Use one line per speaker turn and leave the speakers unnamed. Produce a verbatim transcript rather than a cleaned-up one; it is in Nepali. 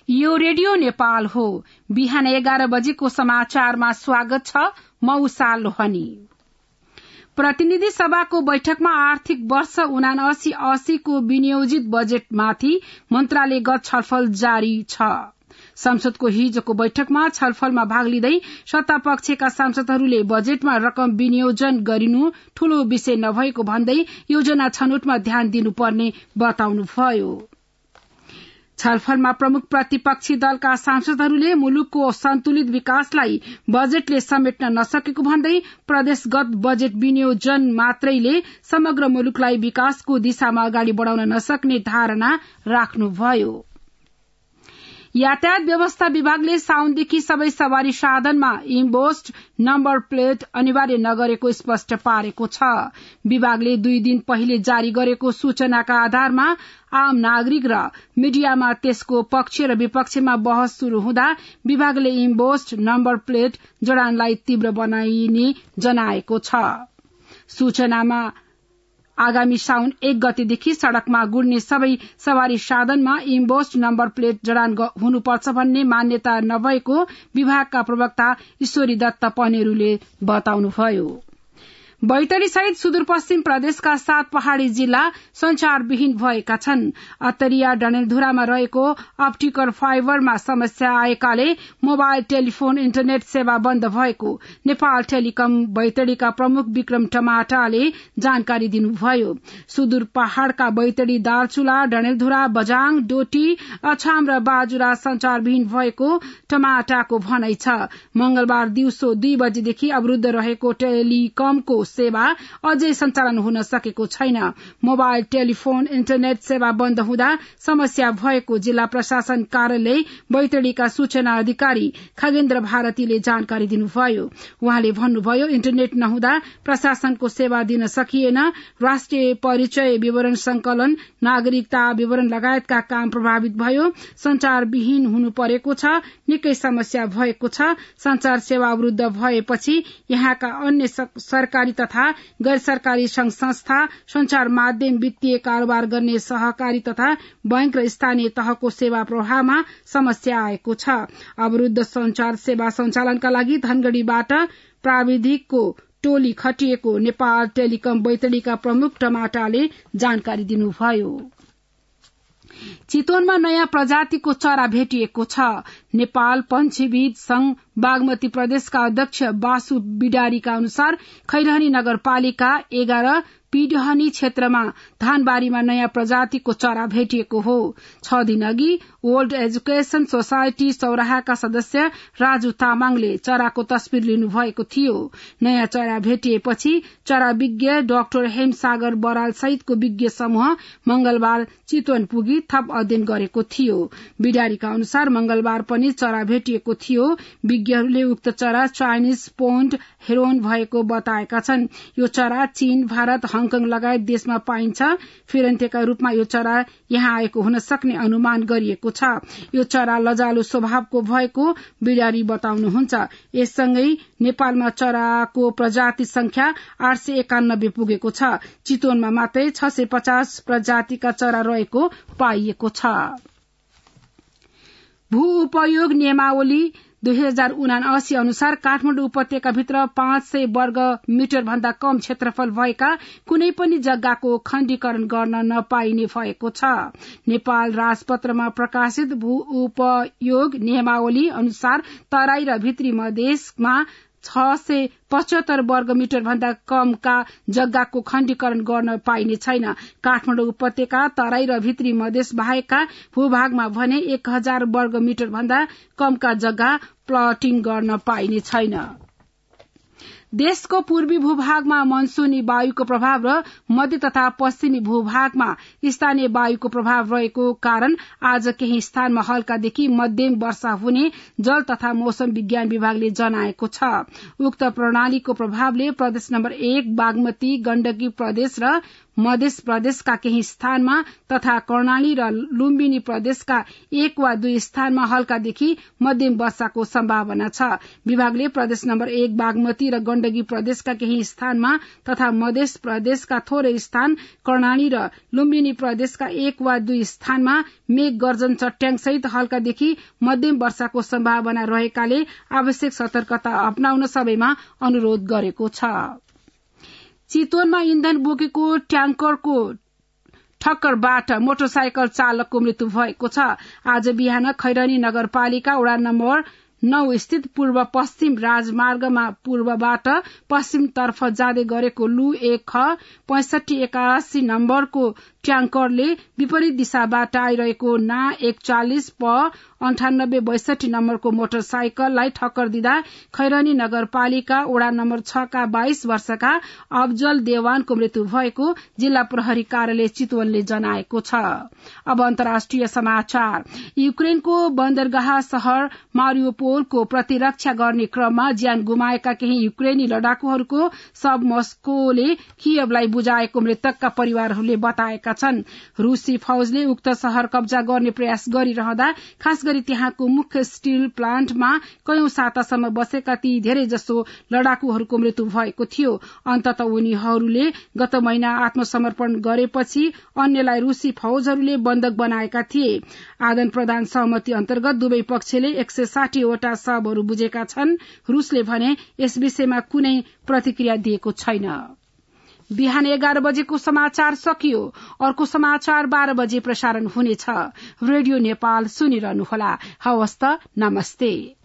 यो रेडियो नेपाल हो। बिहान एघार बजेको समाचारमा स्वागत छ। म उषा लोहनी। प्रतिनिधि सभाको बैठकमा आर्थिक वर्ष उनासी अस्सी को विनियोजित बजेटमाथि मन्त्रालयगत छलफल जारी छ। संसदको हिजोको बैठकमा छलफलमा भाग लिँदै सत्तापक्षका सांसदहरूले बजेटमा रकम विनियोजन गरिनु ठूलो विषय नभएको भन्दै योजना छनौटमा ध्यान दिनुपर्ने बताउनुभयो। छलफलमा प्रमुख प्रतिपक्षी दलका सांसदहरूले मुलुकको सन्तुलित विकासलाई बजेटले समेट्न नसकेको भन्दै प्रदेशगत बजेट विनियोजन मात्रैले समग्र मुलुकलाई विकासको दिशामा अगाडि बढ़ाउन नसक्ने धारणा राख्नुभयो। यातायात व्यवस्था विभागले साउनदेखि सबै सवारी साधनमा इम्बोस्ड नम्बर प्लेट अनिवार्य नगरेको स्पष्ट पारेको छ। विभागले दुई दिन पहिले जारी गरेको सूचनाका आधारमा आम नागरिक र मिडियामा त्यसको पक्ष र विपक्षमा बहस शुरू हुँदा विभागले इम्बोस्ड नम्बर प्लेट जडानलाई तीव्र बनाइने जनाएको छ। सूचनामा आगामी साउन एक गतेदेखि सड़कमा गुड्ने सबै सवारी साधनमा इम्बोस्ड नम्बर प्लेट जडान हुनुपर्छ भन्ने मान्यता नभएको विभागका प्रवक्ता ईश्वरी दत्त पनेरूले बताउनुभयो। बैतडी सहित सुदूरपश्चिम प्रदेशका सात पहाड़ी जिल्ला संचारविहीन भएका छन्। अत्तरिया डडेलधुरामा रहेको अप्टिकल फाइबरमा समस्या आएकाले मोबाइल टेलिफोन इन्टरनेट सेवा बन्द भएको नेपाल टेलिकम बैतडीका प्रमुख विक्रम टमाटाले जानकारी दिनुभयो। सुदूर पहाड़का बैतडी दार्चुला डडेलधुरा बजाङ डोटी अछाम र बाजुरा संचारविहीन भएको टमाटाको भनाइ छ। मंगलबार दिउँसो दुई बजेदेखि अवरूद्ध रहेको टेलिकमको सेवा अझै सञ्चालन हुन सकेको छैन। मोबाइल टेलिफोन इन्टरनेट सेवा बन्द हुँदा समस्या भएको जिल्ला प्रशासन कार्यालय बैतडीका सूचना अधिकारी खगेन्द्र भारतीले जानकारी दिनुभयो। उहाँले भन्नुभयो, इन्टरनेट नहुँदा प्रशासनको सेवा दिन सकिएन। राष्ट्रिय परिचय विवरण संकलन, नागरिकता विवरण लगायतका काम प्रभावित भयो। संचारविहीन हुनु परेको छ। निकै समस्या भएको छ। संचार सेवा अवरूद्ध भएपछि यहाँका अन्य सरकारी तथा गैर सरकारी संघ संस्था, संचार माध्यम, वित्तीय कारोबार गर्ने सहकारी तथा बैंक र स्थानीय तहको सेवा प्रवाहमा समस्या आएको छ। अवरूद्ध संचार सेवा सञ्चालनका लागि धनगढ़ीबाट प्राविधिकको टोली खटिएको नेपाल टेलिकम बैतडीका प्रमुख टमाटाले जानकारी दिनुभयो। चितवनमा नयाँ प्रजातिको चरा भेटिएको छ। नेपाल पन्छीविद संघ बागमती प्रदेशका अध्यक्ष बासु बिडारीका अनुसार खैरहनी नगरपालिका एघार पीडहनी क्षेत्रमा धानबारीमा नयाँ प्रजातिको चरा भेटिएको हो। छ दिन अघि वर्ल्ड एजुकेशन सोसाइटी सौराहाका सदस्य राजु तामाङले चराको तस्बिर लिनुभएको थियो। नयाँ चरा भेटिएपछि चरा विज्ञ डाक्टर हेमसागर बराल सहितको विज्ञ समूह मंगलबार चितवन पुगी थप अध्ययन गरेको थियो। बिडारीका अनुसार मंगलबार पनि चरा भेटिएको थियो। विज्ञहरूले उक्त चरा चाइनिज पोन्ड हेरोन भएको बताएका छन्। यो चरा चीन, भारत, हङकङ लगायत देशमा पाइन्छ। फिरन्तेका रूपमा यो चरा यहाँ आएको हुन सक्ने अनुमान गरिएको छ। यो चरा लजालु स्वभावको भएको बिडारी बताउनुहुन्छ। यससँगै नेपालमा चराको प्रजाति संख्या आठ सय एकानब्बे पुगेको छ। चितवनमा मात्रै छ सय पचास प्रजातिका चरा रहेको पाइएको छ। भू उपयोग नियमावली दुई हजार उनासी अनुसार काठमाडौँ उपत्यकाभित्र पाँच सय वर्ग मिटर भन्दा कम क्षेत्रफल भएका कुनै पनि जग्गाको खण्डीकरण गर्न नपाइने भएको छ। नेपाल राजपत्रमा प्रकाशित भू उपयोग नियमावली अनुसार तराई र भित्री मधेसमा छ सय पचहत्तर वर्ग मिटर भन्दा कमका जग्गाको खण्डीकरण गर्न पाइने छैन। काठमाडौँ उपत्यका, तराई र भित्री मधेस बाहेकका भूभागमा भने एक हजार वर्ग मिटर भन्दा कमका जग्गा प्लटिङ गर्न पाइने छैन। देशको पूर्वी भूभागमा मनसूनी वायुको प्रभाव र मध्य तथा पश्चिमी भूभागमा स्थानीय वायुको प्रभाव रहेको कारण आज केही स्थानमा हल्कादेखि मध्यम वर्षा हुने जल तथा मौसम विज्ञान विभागले जनाएको छ। उक्त प्रणालीको प्रभावले प्रदेश नम्बर एक बागमती, गण्डकी प्रदेश र मध्य प्रदेशका केही स्थानमा तथा कर्णाली र लुम्बिनी प्रदेशका एक वा दुई स्थानमा हल्कादेखि मध्यम वर्षाको सम्भावना छ। विभागले प्रदेश नम्बर एक बागमती र गण्डकी गण्डकी प्रदेशका केही स्थानमा तथा मध्य प्रदेशका थोरै स्थान, कर्णाली र लुम्बिनी प्रदेशका एक वा दुई स्थानमा मेघ गर्जन चट्याङ सहित हल्कादेखि मध्यम वर्षाको सम्भावना रहेकाले आवश्यक सतर्कता अपनाउन सबैमा अनुरोध गरेको छ। चितवनमा इन्धन बोकेको ट्याङ्करको ठक्करबाट मोटरसाइकल चालकको मृत्यु भएको छ। आज बिहान खैरनी नगरपालिका वडा नम्बर नौ स्थित पूर्व पश्चिम राजमार्गमा पूर्वबाट पश्चिमतर्फ जाँदै गरेको लु एक ख पैंसठी एकासी नम्बरको ट्याङ्करले विपरीत दिशाबाट आइरहेको ना एकचालिस प अन्ठानब्बे बैसठी नम्बरको मोटरसाइकललाई ठक्कर दिँदा खैरनी नगरपालिका वडा नम्बर छ का बाइस वर्षका अफजल देवानको मृत्यु भएको जिल्ला प्रहरी कार्यालय चितवनले जनाएको छ। अब अन्तर्राष्ट्रिय समाचार। युक्रेनको बन्दरगाह शहर मारियोपोलको प्रतिरक्षा गर्ने क्रममा ज्यान गुमाएका केही युक्रेनी लडाकुहरूको शव मस्कोले कियवलाई बुझाएको मृतकका परिवारहरूले बताएका छन्। रूसी फौजले उक्त शहर कब्जा गर्ने प्रयास गरिरहँदा खास गरी त्यहाँको मुख्य स्टील प्लान्टमा कयौं सातासम्म बसेका ती धेरै जसो लडाकुहरूको मृत्यु भएको थियो। अन्ततः उनीहरूले गत महिना आत्मसमर्पण गरेपछि अन्यलाई रूसी फौजहरूले बन्धक बनाएका थिए। आदान प्रदान सहमति अन्तर्गत दुवै पक्षले एक सय साठी वटा शवहरू बुझेका छन्। रूसले भने यस विषयमा कुनै प्रतिक्रिया दिएको छैन। बिहान एघार बजेको समाचार सकियो। अर्को समाचार बाह्र बजे प्रसारण हुनेछ। रेडियो नेपाल सुनिरहनुहोला। हवस् त, नमस्ते।